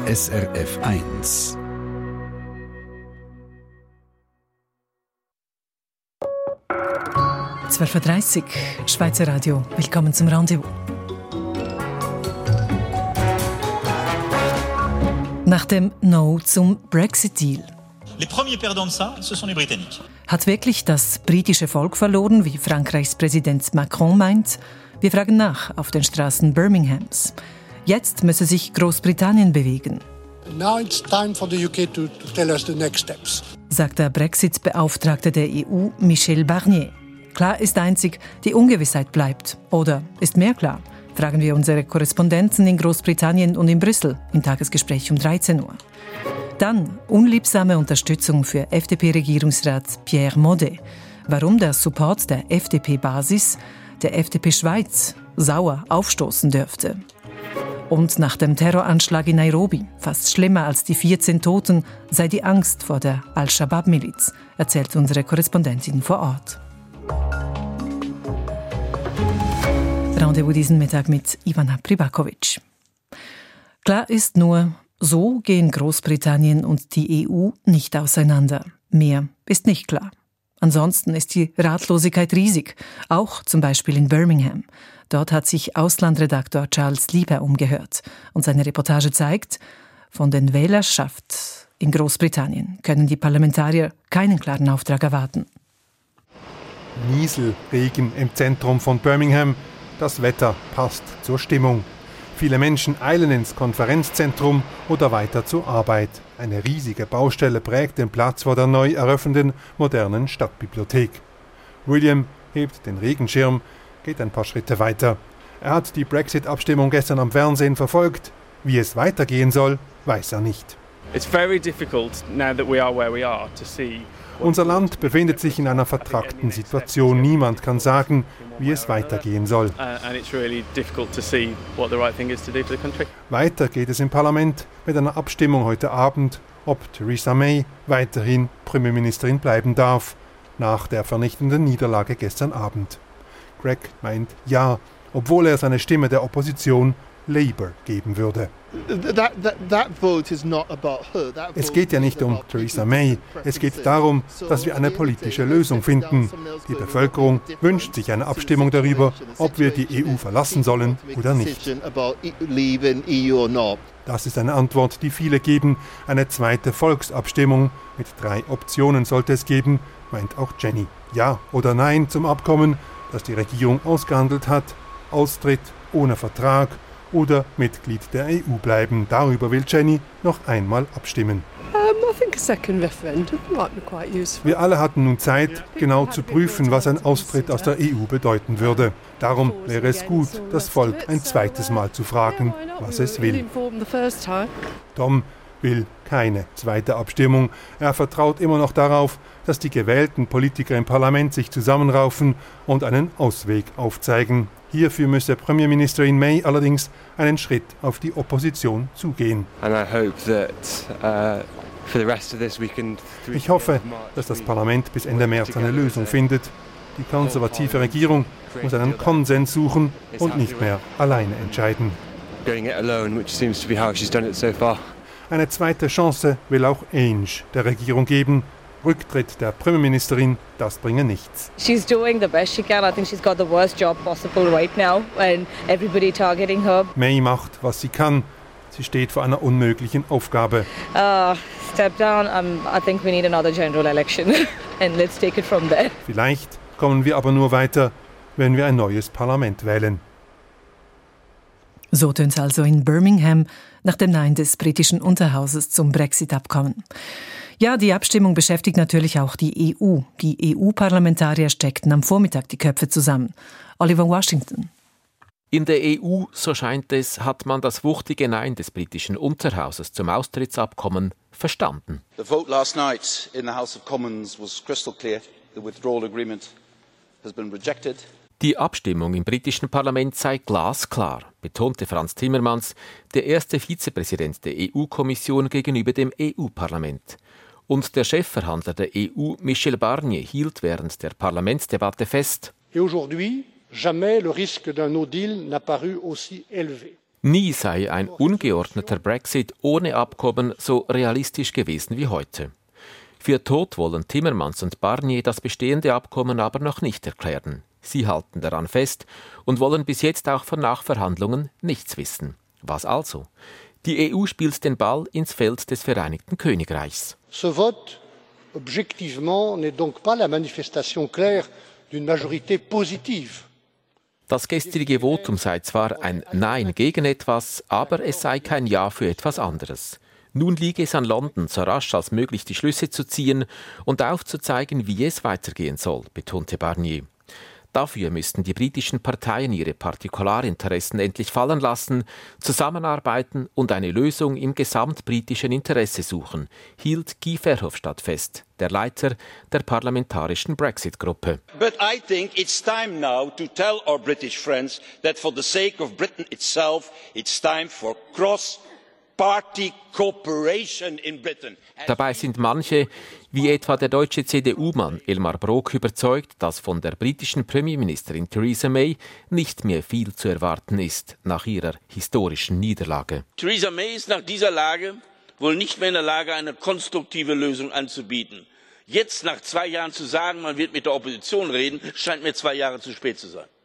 SRF 1. «12.30 Uhr, Schweizer Radio. Willkommen zum Rendezvous. Nach dem No zum Brexit-Deal. Les premiers perdants de ça, ce sont les Britanniques. Hat wirklich das britische Volk verloren, wie Frankreichs Präsident Macron meint? Wir fragen nach auf den Straßen Birminghams. Jetzt müsse sich Großbritannien bewegen. Now it's time for the UK to tell us the next steps, sagt der Brexit-Beauftragte der EU, Michel Barnier. Klar ist einzig, die Ungewissheit bleibt. Oder ist mehr klar? Fragen wir unsere Korrespondenten in Großbritannien und in Brüssel im Tagesgespräch um 13 Uhr. Dann unliebsame Unterstützung für FDP-Regierungsrat Pierre Modet. Warum der Support der FDP-Basis der FDP Schweiz sauer aufstoßen dürfte. Und nach dem Terroranschlag in Nairobi, fast schlimmer als die 14 Toten, sei die Angst vor der Al-Shabaab-Miliz, erzählt unsere Korrespondentin vor Ort. Rendezvous diesen Mittag mit Ivana Pribakovic. Klar ist nur, so gehen Großbritannien und die EU nicht auseinander. Mehr ist nicht klar. Ansonsten ist die Ratlosigkeit riesig, auch zum Beispiel in Birmingham. Dort hat sich Auslandredaktor Charles Lieber umgehört. Und seine Reportage zeigt, von den Wählerschaft in Großbritannien können die Parlamentarier keinen klaren Auftrag erwarten. Nieselregen im Zentrum von Birmingham. Das Wetter passt zur Stimmung. Viele Menschen eilen ins Konferenzzentrum oder weiter zur Arbeit. Eine riesige Baustelle prägt den Platz vor der neu eröffneten modernen Stadtbibliothek. William hebt den Regenschirm, geht ein paar Schritte weiter. Er hat die Brexit-Abstimmung gestern am Fernsehen verfolgt. Wie es weitergehen soll, weiß er nicht. It's very difficult now that we are where we are to see. Unser Land befindet sich in einer vertrackten Situation. Niemand kann sagen, wie es weitergehen soll. Weiter geht es im Parlament mit einer Abstimmung heute Abend, ob Theresa May weiterhin Premierministerin bleiben darf, nach der vernichtenden Niederlage gestern Abend. Greg meint ja, obwohl er seine Stimme der Opposition Labour geben würde. Es geht ja nicht um Theresa May, es geht darum, dass wir eine politische Lösung finden. Die Bevölkerung wünscht sich eine Abstimmung darüber, ob wir die EU verlassen sollen oder nicht. Das ist eine Antwort, die viele geben. Eine zweite Volksabstimmung mit 3 Optionen sollte es geben, meint auch Jenny. Ja oder Nein zum Abkommen, das die Regierung ausgehandelt hat, Austritt ohne Vertrag oder Mitglied der EU bleiben. Darüber will Jenny noch einmal abstimmen. Wir alle hatten nun Zeit, genau zu prüfen, was ein Austritt aus der EU bedeuten würde. Darum wäre es gut, das Volk ein zweites Mal zu fragen, was es will. Tom will keine zweite Abstimmung. Er vertraut immer noch darauf, dass die gewählten Politiker im Parlament sich zusammenraufen und einen Ausweg aufzeigen. Hierfür müsse Premierministerin May allerdings einen Schritt auf die Opposition zugehen. Ich hoffe, dass das Parlament bis Ende März eine Lösung findet. Die konservative Regierung muss einen Konsens suchen und nicht mehr alleine entscheiden. Eine zweite Chance will auch Ange der Regierung geben. Rücktritt der Premierministerin, das bringe nichts. She's doing the best she can. I think she's got the worst job possible right now and everybody targeting her. May macht, was sie kann. Sie steht vor einer unmöglichen Aufgabe. Step down. I think we need another general election and let's take it from there. Vielleicht kommen wir aber nur weiter, wenn wir ein neues Parlament wählen. So tönt es also in Birmingham nach dem Nein des britischen Unterhauses zum Brexit-Abkommen. Ja, die Abstimmung beschäftigt natürlich auch die EU. Die EU-Parlamentarier steckten am Vormittag die Köpfe zusammen. Oliver Washington. In der EU, so scheint es, hat man das wuchtige Nein des britischen Unterhauses zum Austrittsabkommen verstanden. The vote last night in the House of Commons was crystal clear. The withdrawal agreement has been rejected. Die Abstimmung im britischen Parlament sei glasklar, betonte Frans Timmermans, der erste Vizepräsident der EU-Kommission gegenüber dem EU-Parlament. Und der Chefverhandler der EU, Michel Barnier, hielt während der Parlamentsdebatte fest: Et aujourd'hui, jamais le risque d'un no deal n'a paru aussi élevé. Nie sei ein ungeordneter Brexit ohne Abkommen so realistisch gewesen wie heute. Für tot wollen Timmermans und Barnier das bestehende Abkommen aber noch nicht erklären. Sie halten daran fest und wollen bis jetzt auch von Nachverhandlungen nichts wissen. Was also? Die EU spielt den Ball ins Feld des Vereinigten Königreichs. Ce vote, objectivement, n'est donc pas la manifestation claire d'une majorité positive. Das gestrige Votum sei zwar ein Nein gegen etwas, aber es sei kein Ja für etwas anderes. Nun liege es an London, so rasch als möglich die Schlüsse zu ziehen und aufzuzeigen, wie es weitergehen soll, betonte Barnier. Dafür müssten die britischen Parteien ihre Partikularinteressen endlich fallen lassen, zusammenarbeiten und eine Lösung im gesamtbritischen Interesse suchen, hielt Guy Verhofstadt fest, der Leiter der parlamentarischen Brexit-Gruppe. But I think it's time now to tell our British friends that for the sake of Britain itself, it's time for cross-party cooperation in Britain. Dabei sind manche, wie etwa der deutsche CDU-Mann Elmar Brok, überzeugt, dass von der britischen Premierministerin Theresa May nicht mehr viel zu erwarten ist nach ihrer historischen Niederlage. Theresa May ist nach dieser Lage wohl nicht mehr in der Lage, eine konstruktive Lösung anzubieten. Jetzt nach 2 Jahren zu sagen, man wird mit der Opposition reden, scheint mir 2 Jahre zu spät zu sein.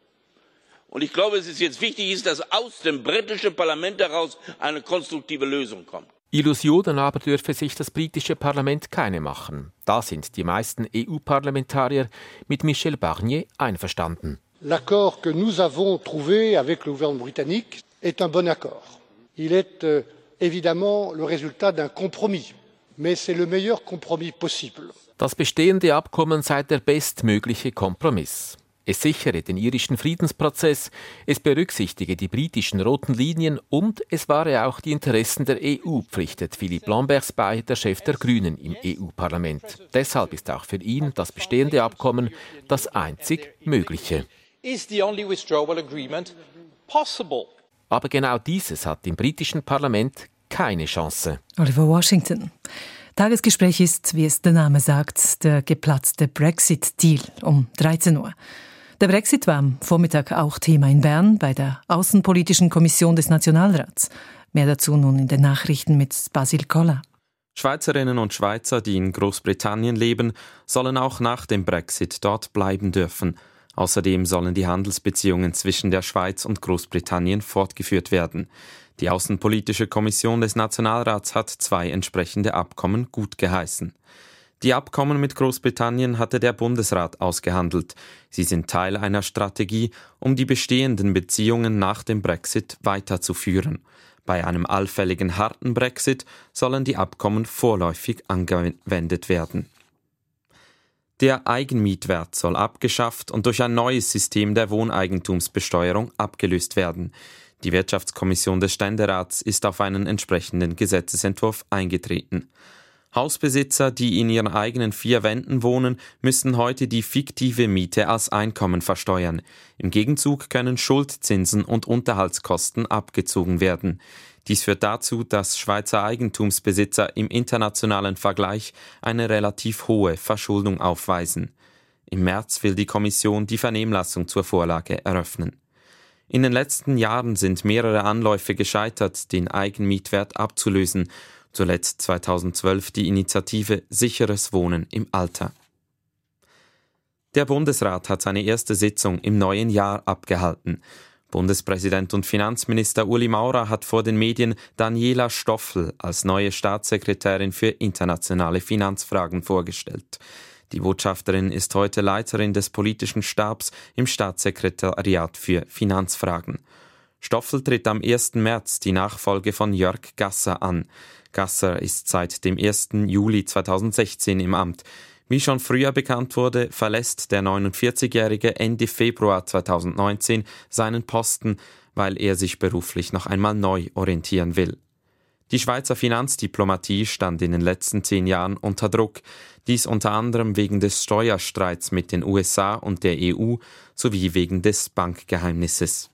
Und ich glaube, es ist jetzt wichtig, dass aus dem britischen Parlament heraus eine konstruktive Lösung kommt. Illusionen aber dürfe sich das britische Parlament keine machen. Da sind die meisten EU-Parlamentarier mit Michel Barnier einverstanden. L'accord que nous avons trouvé avec le gouvernement britannique est un bon accord. Il est évidemment le résultat d'un compromis, mais c'est le meilleur compromis possible. Das bestehende Abkommen sei der bestmögliche Kompromiss. Es sichere den irischen Friedensprozess, es berücksichtige die britischen roten Linien und es wahre auch die Interessen der EU, pflichtet Philippe Lamberts bei, der Chef der Grünen im EU-Parlament. Deshalb ist auch für ihn das bestehende Abkommen das einzig mögliche. Aber genau dieses hat im britischen Parlament keine Chance. Oliver Washington. Tagesgespräch ist, wie es der Name sagt, der geplatzte Brexit-Deal um 13 Uhr. Der Brexit war am Vormittag auch Thema in Bern bei der Außenpolitischen Kommission des Nationalrats. Mehr dazu nun in den Nachrichten mit Basil Koller. Schweizerinnen und Schweizer, die in Großbritannien leben, sollen auch nach dem Brexit dort bleiben dürfen. Außerdem sollen die Handelsbeziehungen zwischen der Schweiz und Großbritannien fortgeführt werden. Die Außenpolitische Kommission des Nationalrats hat 2 entsprechende Abkommen gutgeheißen. Die Abkommen mit Großbritannien hatte der Bundesrat ausgehandelt. Sie sind Teil einer Strategie, um die bestehenden Beziehungen nach dem Brexit weiterzuführen. Bei einem allfälligen harten Brexit sollen die Abkommen vorläufig angewendet werden. Der Eigenmietwert soll abgeschafft und durch ein neues System der Wohneigentumsbesteuerung abgelöst werden. Die Wirtschaftskommission des Ständerats ist auf einen entsprechenden Gesetzesentwurf eingetreten. Hausbesitzer, die in ihren eigenen 4 Wänden wohnen, müssen heute die fiktive Miete als Einkommen versteuern. Im Gegenzug können Schuldzinsen und Unterhaltskosten abgezogen werden. Dies führt dazu, dass Schweizer Eigentumsbesitzer im internationalen Vergleich eine relativ hohe Verschuldung aufweisen. Im März will die Kommission die Vernehmlassung zur Vorlage eröffnen. In den letzten Jahren sind mehrere Anläufe gescheitert, den Eigenmietwert abzulösen. Zuletzt 2012 die Initiative Sicheres Wohnen im Alter. Der Bundesrat hat seine erste Sitzung im neuen Jahr abgehalten. Bundespräsident und Finanzminister Ueli Maurer hat vor den Medien Daniela Stoffel als neue Staatssekretärin für internationale Finanzfragen vorgestellt. Die Botschafterin ist heute Leiterin des politischen Stabs im Staatssekretariat für Finanzfragen. Stoffel tritt am 1. März die Nachfolge von Jörg Gasser an. Gasser ist seit dem 1. Juli 2016 im Amt. Wie schon früher bekannt wurde, verlässt der 49-Jährige Ende Februar 2019 seinen Posten, weil er sich beruflich noch einmal neu orientieren will. Die Schweizer Finanzdiplomatie stand in den letzten 10 Jahren unter Druck, dies unter anderem wegen des Steuerstreits mit den USA und der EU sowie wegen des Bankgeheimnisses.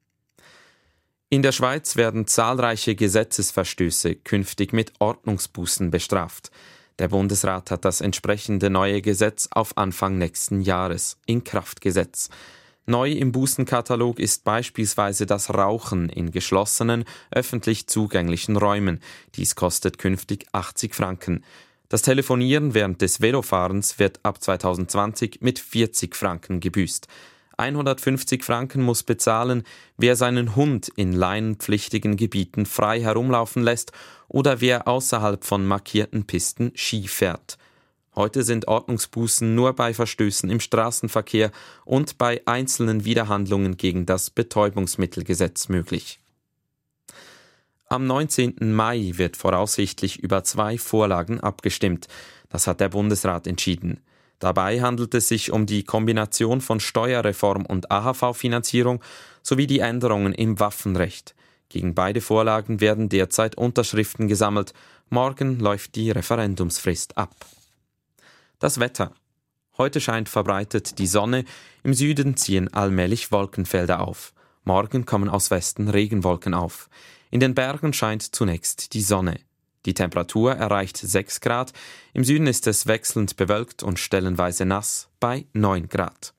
In der Schweiz werden zahlreiche Gesetzesverstöße künftig mit Ordnungsbußen bestraft. Der Bundesrat hat das entsprechende neue Gesetz auf Anfang nächsten Jahres in Kraft gesetzt. Neu im Bußenkatalog ist beispielsweise das Rauchen in geschlossenen, öffentlich zugänglichen Räumen. Dies kostet künftig 80 Franken. Das Telefonieren während des Velofahrens wird ab 2020 mit 40 Franken gebüßt. 150 Franken muss bezahlen, wer seinen Hund in leinenpflichtigen Gebieten frei herumlaufen lässt oder wer außerhalb von markierten Pisten Ski fährt. Heute sind Ordnungsbußen nur bei Verstößen im Straßenverkehr und bei einzelnen Widerhandlungen gegen das Betäubungsmittelgesetz möglich. Am 19. Mai wird voraussichtlich über 2 Vorlagen abgestimmt. Das hat der Bundesrat entschieden. Dabei handelt es sich um die Kombination von Steuerreform und AHV-Finanzierung sowie die Änderungen im Waffenrecht. Gegen beide Vorlagen werden derzeit Unterschriften gesammelt. Morgen läuft die Referendumsfrist ab. Das Wetter. Heute scheint verbreitet die Sonne, im Süden ziehen allmählich Wolkenfelder auf. Morgen kommen aus Westen Regenwolken auf. In den Bergen scheint zunächst die Sonne. Die Temperatur erreicht 6 Grad, im Süden ist es wechselnd bewölkt und stellenweise nass bei 9 Grad.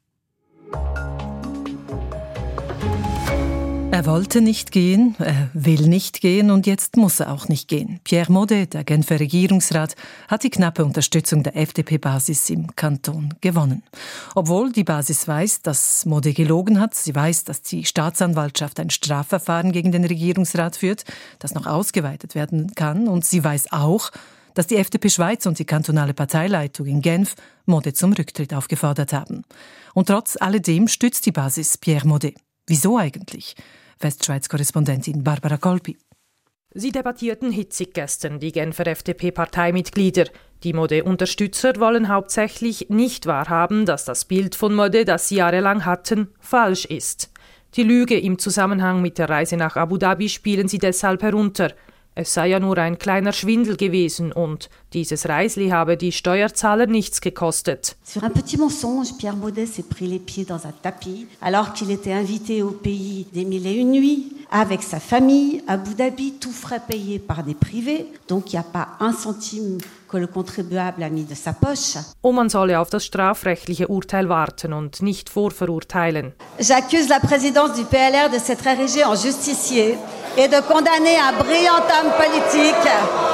Er wollte nicht gehen, er will nicht gehen und jetzt muss er auch nicht gehen. Pierre Modet, der Genfer Regierungsrat, hat die knappe Unterstützung der FDP-Basis im Kanton gewonnen. Obwohl die Basis weiß, dass Modet gelogen hat, sie weiß, dass die Staatsanwaltschaft ein Strafverfahren gegen den Regierungsrat führt, das noch ausgeweitet werden kann, und sie weiß auch, dass die FDP Schweiz und die kantonale Parteileitung in Genf Modet zum Rücktritt aufgefordert haben. Und trotz alledem stützt die Basis Pierre Modet. Wieso eigentlich? Westschweiz-Korrespondentin Barbara Kolpi. Sie debattierten hitzig gestern, die Genfer FDP-Parteimitglieder. Die Modet-Unterstützer wollen hauptsächlich nicht wahrhaben, dass das Bild von Modet, das sie jahrelang hatten, falsch ist. Die Lüge im Zusammenhang mit der Reise nach Abu Dhabi spielen sie deshalb herunter. Es sei ja nur ein kleiner Schwindel gewesen und dieses Reisli habe die Steuerzahler nichts gekostet. Sur un petit mensonge, Pierre Modet s'est pris les pieds dans un tapis alors qu'il était invité au pays des mille et une nuits avec sa famille, Abu Dhabi, tout frais payés par des privés. Donc il n'y a pas un centime que le contribuable a mis de sa poche. Und man solle auf das strafrechtliche Urteil warten und nicht vorverurteilen. J'accuse la présidence du PLR de s'être érigée en justicier et de condamner un brillant homme politique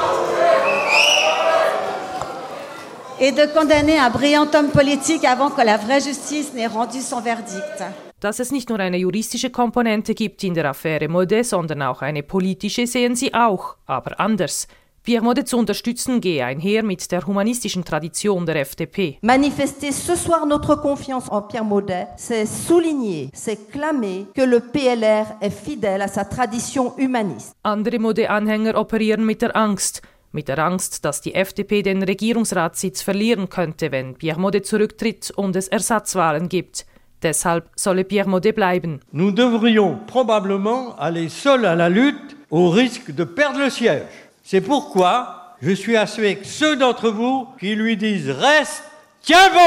avant que la vraie justice n'ait rendu son verdict. Dass es nicht nur eine juristische Komponente gibt in der Affäre Modet, sondern auch eine politische, sehen sie auch, aber anders. Pierre Modet zu unterstützen gehe einher mit der humanistischen Tradition der FDP. Manifester ce soir notre confiance en Pierre Modet, c'est souligner, c'est clamer que le PLR est fidèle à sa tradition humaniste. Andere Modet-Anhänger operieren mit der Angst, dass die FDP den Regierungsratssitz verlieren könnte, wenn Pierre Modet zurücktritt und es Ersatzwahlen gibt. Deshalb solle Pierre Modet bleiben. Nous devrions probablement aller seuls à la lutte au risque de perdre le siège. C'est pourquoi je suis avec ceux d'entre vous qui lui disent « Reste, tiens bon !»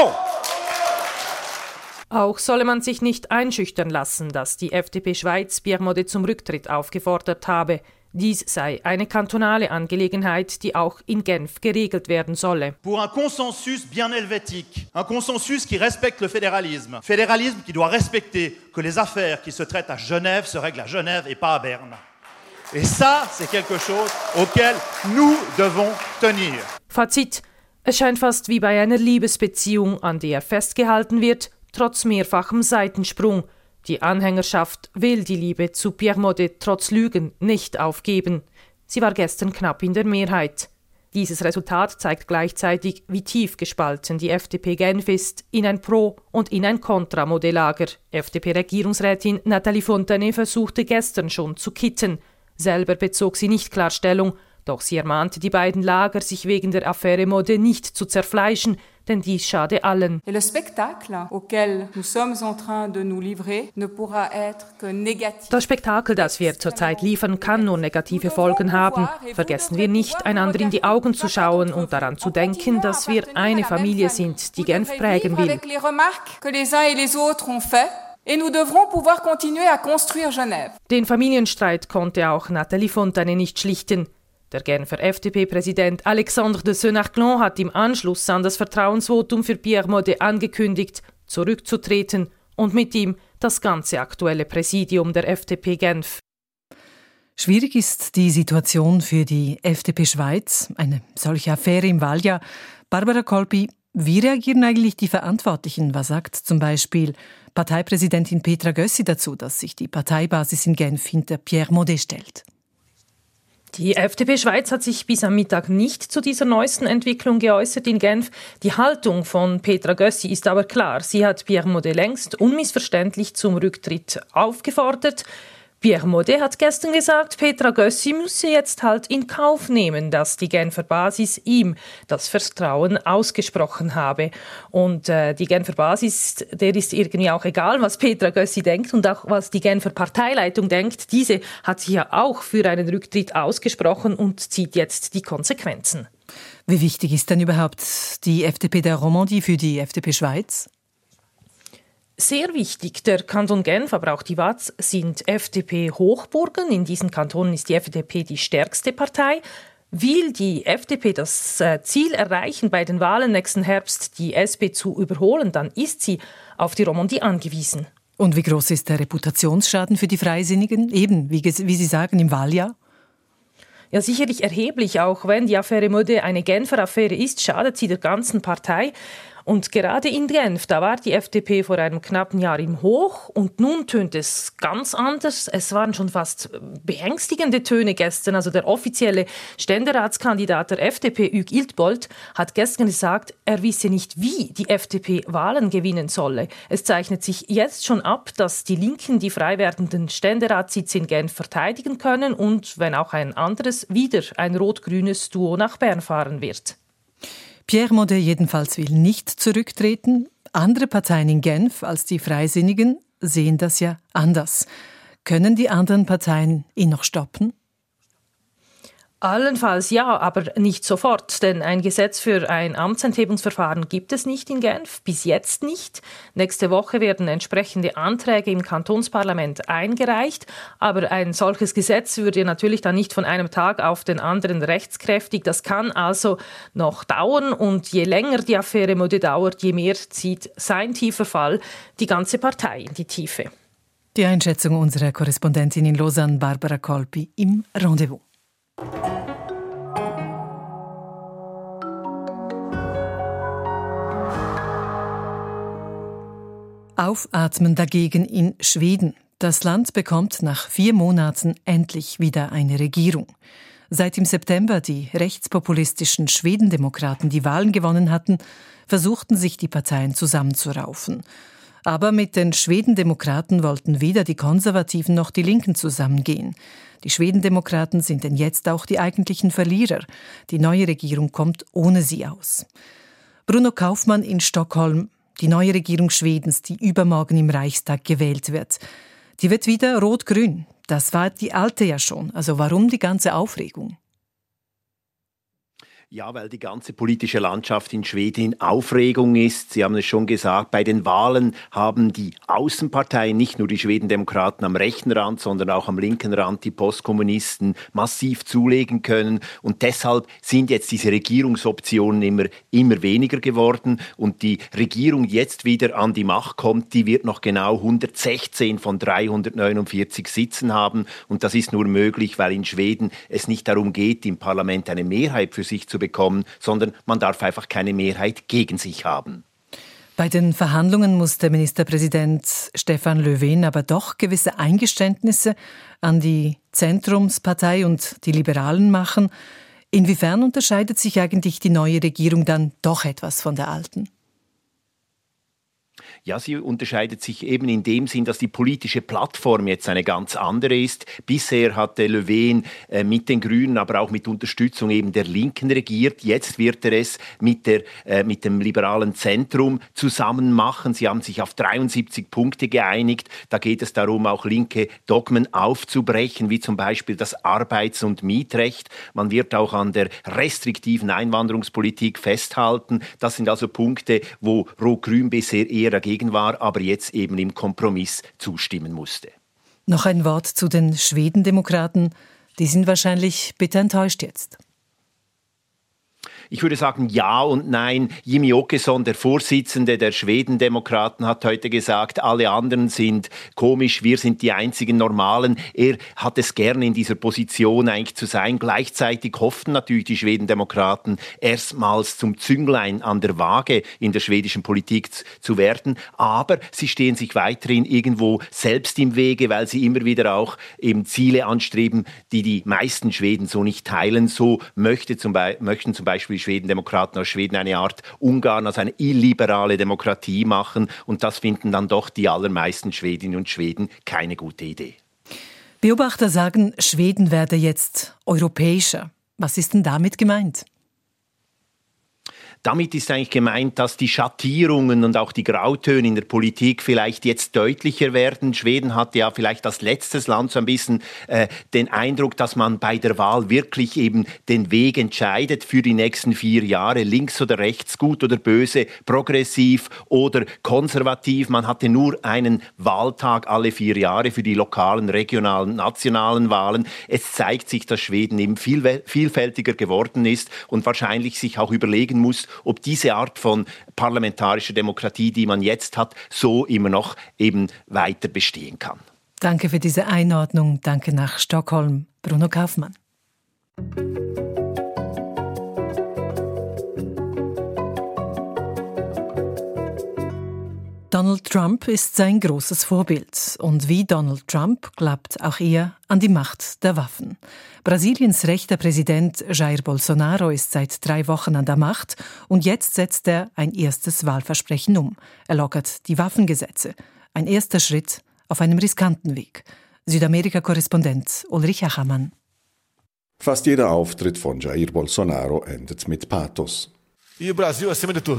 Auch solle man sich nicht einschüchtern lassen, dass die FDP Schweiz Pierre Modet zum Rücktritt aufgefordert habe. Dies sei eine kantonale Angelegenheit, die auch in Genf geregelt werden solle. Pour un consensus bien helvétique, un consensus qui respecte le fédéralisme. Fédéralisme qui doit respecter que les affaires qui se traitent à Genève se règlent à Genève et pas à Berne. Et ça, c'est quelque chose auquel nous devons tenir. Fazit: Es scheint fast wie bei einer Liebesbeziehung, an der festgehalten wird, trotz mehrfachem Seitensprung. Die Anhängerschaft will die Liebe zu Pierre Modet trotz Lügen nicht aufgeben. Sie war gestern knapp in der Mehrheit. Dieses Resultat zeigt gleichzeitig, wie tief gespalten die FDP Genf ist, in ein Pro- und in ein Kontra-Modet-Lager. FDP-Regierungsrätin Nathalie Fontanet versuchte gestern schon zu kitten. Selber bezog sie nicht klar Stellung, doch sie ermahnte die beiden Lager, sich wegen der Affäre Modet nicht zu zerfleischen, denn dies schade allen. Et le spectacle auquel nous sommes en train de nous livrer ne pourra être que négatif. Das Spektakel, das wir zurzeit liefern, kann nur negative Folgen haben. Vergessen wir nicht, einander in die Augen zu schauen und daran zu denken, dass wir eine Familie sind, die Genf prägen will. Avec les remarques que les uns et les autres ont fait. Et nous devrons pouvoir continuer à construire Genève. Den Familienstreit konnte auch Nathalie Fontanet nicht schlichten. Der Genfer FDP-Präsident Alexandre de Senarclan hat im Anschluss an das Vertrauensvotum für Pierre Modet angekündigt, zurückzutreten und mit ihm das ganze aktuelle Präsidium der FDP Genf. Schwierig ist die Situation für die FDP Schweiz. Eine solche Affäre im Wahljahr. Barbara Kolpi, wie reagieren eigentlich die Verantwortlichen? Was sagt zum Beispiel Parteipräsidentin Petra Gössi dazu, dass sich die Parteibasis in Genf hinter Pierre Maudet stellt? Die FDP Schweiz hat sich bis am Mittag nicht zu dieser neuesten Entwicklung geäußert in Genf. Die Haltung von Petra Gössi ist aber klar. Sie hat Pierre Maudet längst unmissverständlich zum Rücktritt aufgefordert. Pierre Maudet hat gestern gesagt, Petra Gössi müsse jetzt halt in Kauf nehmen, dass die Genfer Basis ihm das Vertrauen ausgesprochen habe. Und die Genfer Basis, der ist irgendwie auch egal, was Petra Gössi denkt und auch was die Genfer Parteileitung denkt. Diese hat sich ja auch für einen Rücktritt ausgesprochen und zieht jetzt die Konsequenzen. Wie wichtig ist denn überhaupt die FDP der Romandie für die FDP Schweiz? Sehr wichtig. Der Kanton Genf, aber auch die Waadt sind FDP-Hochburgen. In diesen Kantonen ist die FDP die stärkste Partei. Will die FDP das Ziel erreichen, bei den Wahlen nächsten Herbst die SP zu überholen, dann ist sie auf die Romandie angewiesen. Und wie groß ist der Reputationsschaden für die Freisinnigen? Eben, wie Sie sagen, im Wahljahr? Ja, sicherlich erheblich. Auch wenn die Affäre Maudet eine Genfer Affäre ist, schadet sie der ganzen Partei. Und gerade in Genf, da war die FDP vor einem knappen Jahr im Hoch und nun tönt es ganz anders. Es waren schon fast beängstigende Töne gestern. Also der offizielle Ständeratskandidat der FDP, Hugues Iltbold, hat gestern gesagt, er wisse nicht, wie die FDP Wahlen gewinnen solle. Es zeichnet sich jetzt schon ab, dass die Linken die frei werdenden Ständeratssitze in Genf verteidigen können und, wenn auch ein anderes, wieder ein rot-grünes Duo nach Bern fahren wird. Pierre Maudet jedenfalls will nicht zurücktreten. Andere Parteien in Genf als die Freisinnigen sehen das ja anders. Können die anderen Parteien ihn noch stoppen? Allenfalls ja, aber nicht sofort, denn ein Gesetz für ein Amtsenthebungsverfahren gibt es nicht in Genf, bis jetzt nicht. Nächste Woche werden entsprechende Anträge im Kantonsparlament eingereicht, aber ein solches Gesetz würde natürlich dann nicht von einem Tag auf den anderen rechtskräftig. Das kann also noch dauern und je länger die Affäre Maudet dauert, je mehr zieht sein tiefer Fall die ganze Partei in die Tiefe. Die Einschätzung unserer Korrespondentin in Lausanne, Barbara Kolpi, im Rendezvous. Aufatmen dagegen in Schweden. Das Land bekommt nach 4 Monaten endlich wieder eine Regierung. Seit im September die rechtspopulistischen Schwedendemokraten die Wahlen gewonnen hatten, versuchten sich die Parteien zusammenzuraufen. Aber mit den Schwedendemokraten wollten weder die Konservativen noch die Linken zusammengehen. Die Schwedendemokraten sind denn jetzt auch die eigentlichen Verlierer. Die neue Regierung kommt ohne sie aus. Bruno Kaufmann in Stockholm. Die neue Regierung Schwedens, die übermorgen im Reichstag gewählt wird, die wird wieder rot-grün. Das war die alte ja schon. Also warum die ganze Aufregung? Ja, weil die ganze politische Landschaft in Schweden in Aufregung ist. Sie haben es schon gesagt, bei den Wahlen haben die Außenparteien, nicht nur die Schwedendemokraten am rechten Rand, sondern auch am linken Rand, die Postkommunisten, massiv zulegen können. Und deshalb sind jetzt diese Regierungsoptionen immer weniger geworden. Und die Regierung jetzt wieder an die Macht kommt, die wird noch genau 116 von 349 Sitzen haben. Und das ist nur möglich, weil in Schweden es nicht darum geht, im Parlament eine Mehrheit für sich zu bekommen, sondern man darf einfach keine Mehrheit gegen sich haben. Bei den Verhandlungen musste Ministerpräsident Stefan Löfven aber doch gewisse Eingeständnisse an die Zentrumspartei und die Liberalen machen. Inwiefern unterscheidet sich eigentlich die neue Regierung dann doch etwas von der alten? Ja, sie unterscheidet sich eben in dem Sinn, dass die politische Plattform jetzt eine ganz andere ist. Bisher hatte Löfven mit den Grünen, aber auch mit Unterstützung eben der Linken regiert. Jetzt wird er es mit dem liberalen Zentrum zusammen machen. Sie haben sich auf 73 Punkte geeinigt. Da geht es darum, auch linke Dogmen aufzubrechen, wie zum Beispiel das Arbeits- und Mietrecht. Man wird auch an der restriktiven Einwanderungspolitik festhalten. Das sind also Punkte, wo Rot-Grün bisher eher dagegen war, aber jetzt eben im Kompromiss zustimmen musste. Noch ein Wort zu den Schwedendemokraten. Die sind wahrscheinlich bitter enttäuscht jetzt. Ich würde sagen, ja und nein. Jimmy Åkesson, der Vorsitzende der Schwedendemokraten, hat heute gesagt, alle anderen sind komisch, wir sind die einzigen Normalen. Er hat es gerne in dieser Position eigentlich zu sein. Gleichzeitig hofften natürlich die Schwedendemokraten erstmals zum Zünglein an der Waage in der schwedischen Politik zu werden. Aber sie stehen sich weiterhin irgendwo selbst im Wege, weil sie immer wieder auch eben Ziele anstreben, die meisten Schweden so nicht teilen. So möchten zum Beispiel Schwedendemokraten aus Schweden eine Art Ungarn, also eine illiberale Demokratie machen. Und das finden dann doch die allermeisten Schwedinnen und Schweden keine gute Idee. Beobachter sagen, Schweden werde jetzt europäischer. Was ist denn damit gemeint? Damit ist eigentlich gemeint, dass die Schattierungen und auch die Grautöne in der Politik vielleicht jetzt deutlicher werden. Schweden hat ja vielleicht als letztes Land so ein bisschen den Eindruck, dass man bei der Wahl wirklich eben den Weg entscheidet für die nächsten 4 Jahre, links oder rechts, gut oder böse, progressiv oder konservativ. Man hatte nur einen Wahltag alle 4 Jahre für die lokalen, regionalen, nationalen Wahlen. Es zeigt sich, dass Schweden eben vielfältiger geworden ist und wahrscheinlich sich auch überlegen muss, ob diese Art von parlamentarischer Demokratie, die man jetzt hat, so immer noch eben weiter bestehen kann. Danke für diese Einordnung. Danke nach Stockholm. Bruno Kaufmann. Donald Trump ist sein großes Vorbild. Und wie Donald Trump glaubt auch er an die Macht der Waffen. Brasiliens rechter Präsident Jair Bolsonaro ist seit 3 Wochen an der Macht und jetzt setzt er ein erstes Wahlversprechen um. Er lockert die Waffengesetze. Ein erster Schritt auf einem riskanten Weg. Südamerika-Korrespondent Ulrich Achermann. Fast jeder Auftritt von Jair Bolsonaro endet mit Pathos. E Brasil acima de tudo.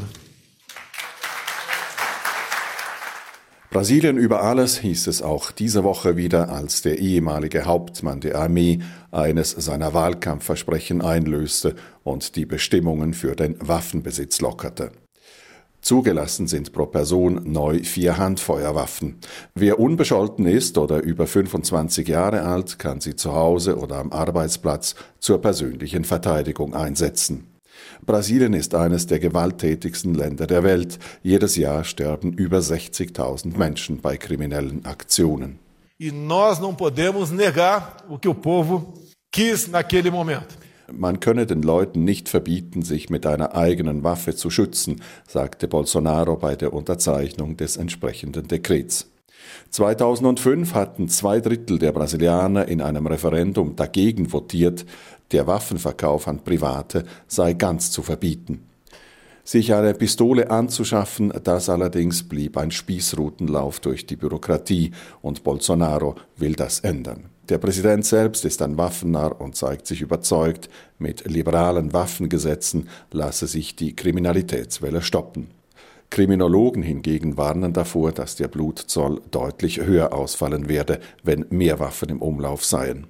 Brasilien über alles hieß es auch diese Woche wieder, als der ehemalige Hauptmann der Armee eines seiner Wahlkampfversprechen einlöste und die Bestimmungen für den Waffenbesitz lockerte. Zugelassen sind pro Person neu 4 Handfeuerwaffen. Wer unbescholten ist oder über 25 Jahre alt, kann sie zu Hause oder am Arbeitsplatz zur persönlichen Verteidigung einsetzen. Brasilien ist eines der gewalttätigsten Länder der Welt. Jedes Jahr sterben über 60.000 Menschen bei kriminellen Aktionen. E nós não podemos negar o que o povo quis naquele momento. Man könne den Leuten nicht verbieten, sich mit einer eigenen Waffe zu schützen, sagte Bolsonaro bei der Unterzeichnung des entsprechenden Dekrets. 2005 hatten 2/3 der Brasilianer in einem Referendum dagegen votiert, der Waffenverkauf an Private sei ganz zu verbieten. Sich eine Pistole anzuschaffen, das allerdings blieb ein Spießrutenlauf durch die Bürokratie und Bolsonaro will das ändern. Der Präsident selbst ist ein Waffennarr und zeigt sich überzeugt, mit liberalen Waffengesetzen lasse sich die Kriminalitätswelle stoppen. Kriminologen hingegen warnen davor, dass der Blutzoll deutlich höher ausfallen werde, wenn mehr Waffen im Umlauf seien.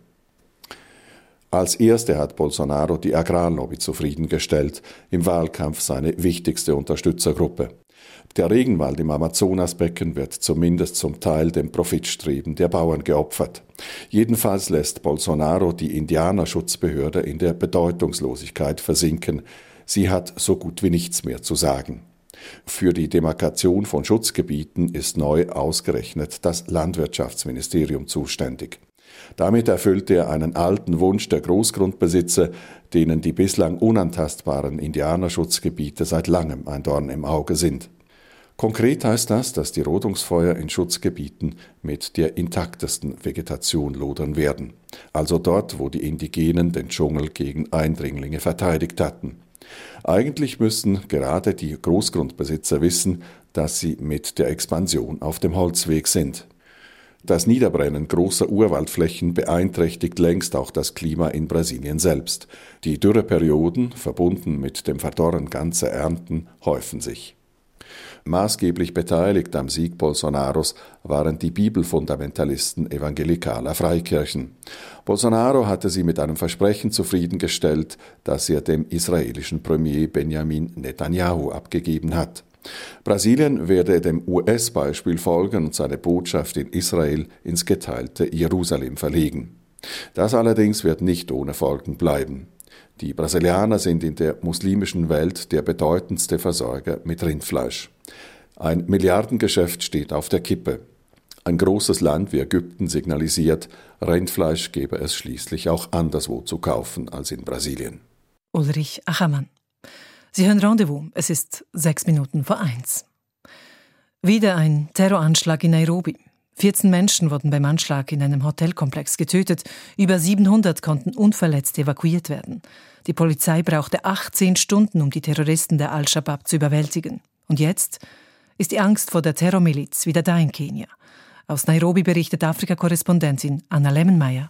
Als Erste hat Bolsonaro die Agrarlobby zufriedengestellt, im Wahlkampf seine wichtigste Unterstützergruppe. Der Regenwald im Amazonasbecken wird zumindest zum Teil dem Profitstreben der Bauern geopfert. Jedenfalls lässt Bolsonaro die Indianerschutzbehörde in der Bedeutungslosigkeit versinken. Sie hat so gut wie nichts mehr zu sagen. Für die Demarkation von Schutzgebieten ist neu ausgerechnet das Landwirtschaftsministerium zuständig. Damit erfüllt er einen alten Wunsch der Großgrundbesitzer, denen die bislang unantastbaren Indianerschutzgebiete seit langem ein Dorn im Auge sind. Konkret heißt das, dass die Rodungsfeuer in Schutzgebieten mit der intaktesten Vegetation lodern werden, also dort, wo die Indigenen den Dschungel gegen Eindringlinge verteidigt hatten. Eigentlich müssen gerade die Großgrundbesitzer wissen, dass sie mit der Expansion auf dem Holzweg sind. Das Niederbrennen großer Urwaldflächen beeinträchtigt längst auch das Klima in Brasilien selbst. Die Dürreperioden, verbunden mit dem Verdorren ganzer Ernten, häufen sich. Maßgeblich beteiligt am Sieg Bolsonaros waren die Bibelfundamentalisten evangelikaler Freikirchen. Bolsonaro hatte sie mit einem Versprechen zufriedengestellt, das er dem israelischen Premier Benjamin Netanyahu abgegeben hat. Brasilien werde dem US-Beispiel folgen und seine Botschaft in Israel ins geteilte Jerusalem verlegen. Das allerdings wird nicht ohne Folgen bleiben. Die Brasilianer sind in der muslimischen Welt der bedeutendste Versorger mit Rindfleisch. Ein Milliardengeschäft steht auf der Kippe. Ein großes Land wie Ägypten signalisiert, Rindfleisch gäbe es schließlich auch anderswo zu kaufen als in Brasilien. Ulrich Achermann. Sie hören Rendezvous. Es ist 1:06. Wieder ein Terroranschlag in Nairobi. 14 Menschen wurden beim Anschlag in einem Hotelkomplex getötet. Über 700 konnten unverletzt evakuiert werden. Die Polizei brauchte 18 Stunden, um die Terroristen der Al-Shabaab zu überwältigen. Und jetzt ist die Angst vor der Terrormiliz wieder da in Kenia. Aus Nairobi berichtet Afrika-Korrespondentin Anna Lemmenmeier.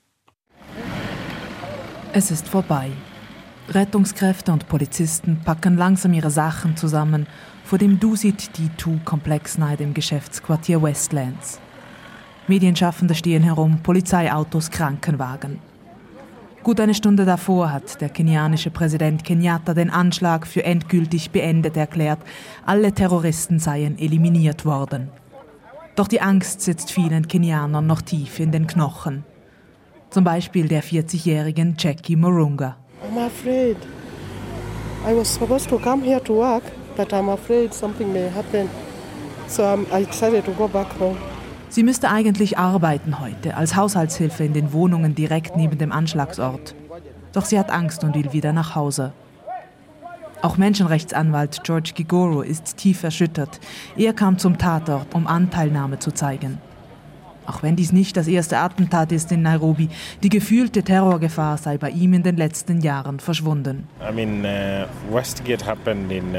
Es ist vorbei. Rettungskräfte und Polizisten packen langsam ihre Sachen zusammen vor dem Dusit D2-Komplex nahe dem Geschäftsquartier Westlands. Medienschaffende stehen herum, Polizeiautos, Krankenwagen. Gut eine Stunde davor hat der kenianische Präsident Kenyatta den Anschlag für endgültig beendet erklärt. Alle Terroristen seien eliminiert worden. Doch die Angst sitzt vielen Kenianern noch tief in den Knochen. Zum Beispiel der 40-jährigen Jackie Murunga. I'm afraid. I was supposed to come here to work, but I'm afraid something may happen. So I decided to go back home. Sie müsste eigentlich arbeiten heute, als Haushaltshilfe in den Wohnungen direkt neben dem Anschlagsort. Doch sie hat Angst und will wieder nach Hause. Auch Menschenrechtsanwalt George Gigoro ist tief erschüttert. Er kam zum Tatort, um Anteilnahme zu zeigen. Auch wenn dies nicht das erste Attentat ist in Nairobi, die gefühlte Terrorgefahr sei bei ihm in den letzten Jahren verschwunden. Westgate happened in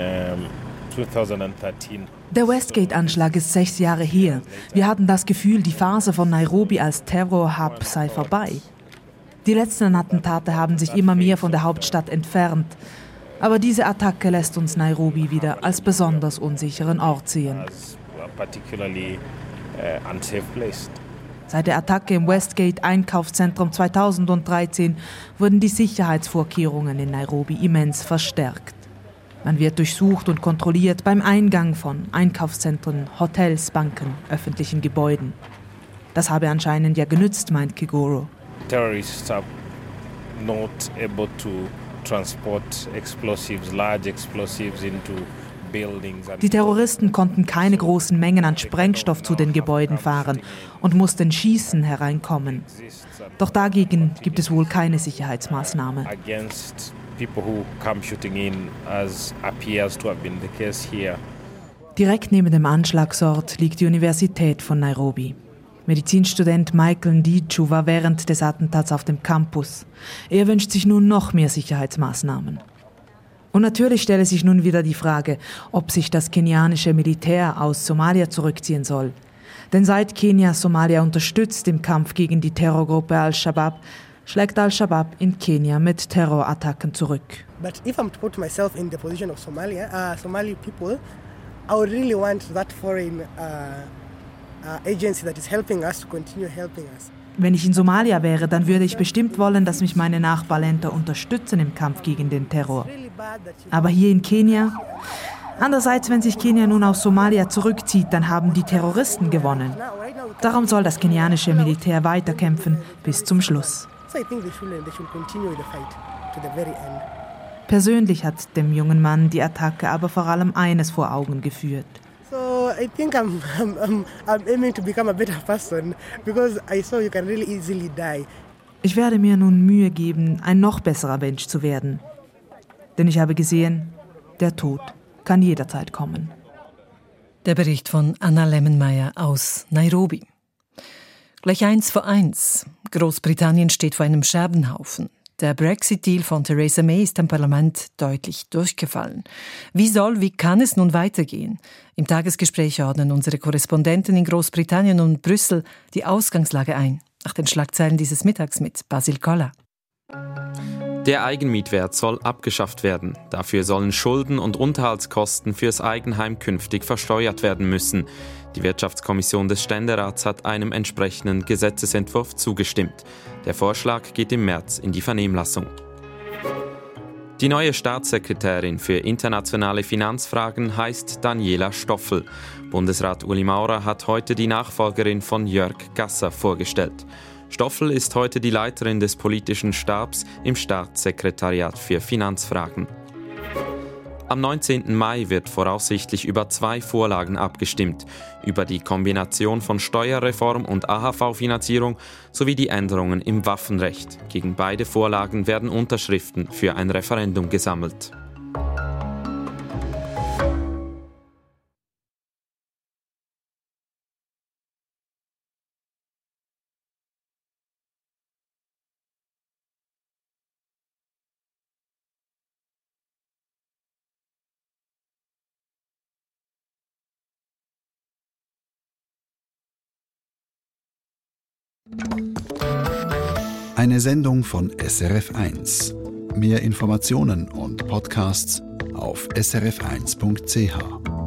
2013. Der Westgate-Anschlag ist 6 Jahre her. Wir hatten das Gefühl, die Phase von Nairobi als Terror-Hub sei vorbei. Die letzten Attentate haben sich immer mehr von der Hauptstadt entfernt. Aber diese Attacke lässt uns Nairobi wieder als besonders unsicheren Ort sehen. Seit der Attacke im Westgate-Einkaufszentrum 2013 wurden die Sicherheitsvorkehrungen in Nairobi immens verstärkt. Man wird durchsucht und kontrolliert beim Eingang von Einkaufszentren, Hotels, Banken, öffentlichen Gebäuden. Das habe anscheinend ja genützt, meint Kigoro. Terrorists are not able to transport explosives, large explosives into buildings. Die Terroristen konnten keine großen Mengen an Sprengstoff zu den Gebäuden fahren und mussten schießen hereinkommen. Doch dagegen gibt es wohl keine Sicherheitsmaßnahme. Direkt neben dem Anschlagsort liegt die Universität von Nairobi. Medizinstudent Michael Ndichu war während des Attentats auf dem Campus. Er wünscht sich nun noch mehr Sicherheitsmaßnahmen. Und natürlich stelle sich nun wieder die Frage, ob sich das kenianische Militär aus Somalia zurückziehen soll. Denn seit Kenia Somalia unterstützt im Kampf gegen die Terrorgruppe Al-Shabaab, schlägt Al-Shabaab in Kenia mit Terrorattacken zurück. But if I'm to put myself in the position of Somali people, I would really want that foreign agency that is helping us to continue helping us. Wenn ich in Somalia wäre, dann würde ich bestimmt wollen, dass mich meine Nachbarländer unterstützen im Kampf gegen den Terror. Aber hier in Kenia? Andererseits, wenn sich Kenia nun aus Somalia zurückzieht, dann haben die Terroristen gewonnen. Darum soll das kenianische Militär weiterkämpfen bis zum Schluss. Persönlich hat dem jungen Mann die Attacke aber vor allem eines vor Augen geführt. So I think I'm aiming to become a better person because I saw you can really easily die. Ich werde mir nun Mühe geben, ein noch besserer Mensch zu werden. Denn ich habe gesehen, der Tod kann jederzeit kommen. Der Bericht von Anna Lemmenmeier aus Nairobi. Gleich 1:1. Großbritannien steht vor einem Scherbenhaufen. Der Brexit-Deal von Theresa May ist im Parlament deutlich durchgefallen. Wie kann es nun weitergehen? Im Tagesgespräch ordnen unsere Korrespondenten in Großbritannien und Brüssel die Ausgangslage ein. Nach den Schlagzeilen dieses Mittags mit Basil Koller. Der Eigenmietwert soll abgeschafft werden. Dafür sollen Schulden und Unterhaltskosten fürs Eigenheim künftig versteuert werden müssen. Die Wirtschaftskommission des Ständerats hat einem entsprechenden Gesetzesentwurf zugestimmt. Der Vorschlag geht im März in die Vernehmlassung. Die neue Staatssekretärin für internationale Finanzfragen heißt Daniela Stoffel. Bundesrat Uli Maurer hat heute die Nachfolgerin von Jörg Gasser vorgestellt. Stoffel ist heute die Leiterin des politischen Stabs im Staatssekretariat für Finanzfragen. Am 19. Mai wird voraussichtlich über 2 Vorlagen abgestimmt, über die Kombination von Steuerreform und AHV-Finanzierung sowie die Änderungen im Waffenrecht. Gegen beide Vorlagen werden Unterschriften für ein Referendum gesammelt. Eine Sendung von SRF1. Mehr Informationen und Podcasts auf srf1.ch.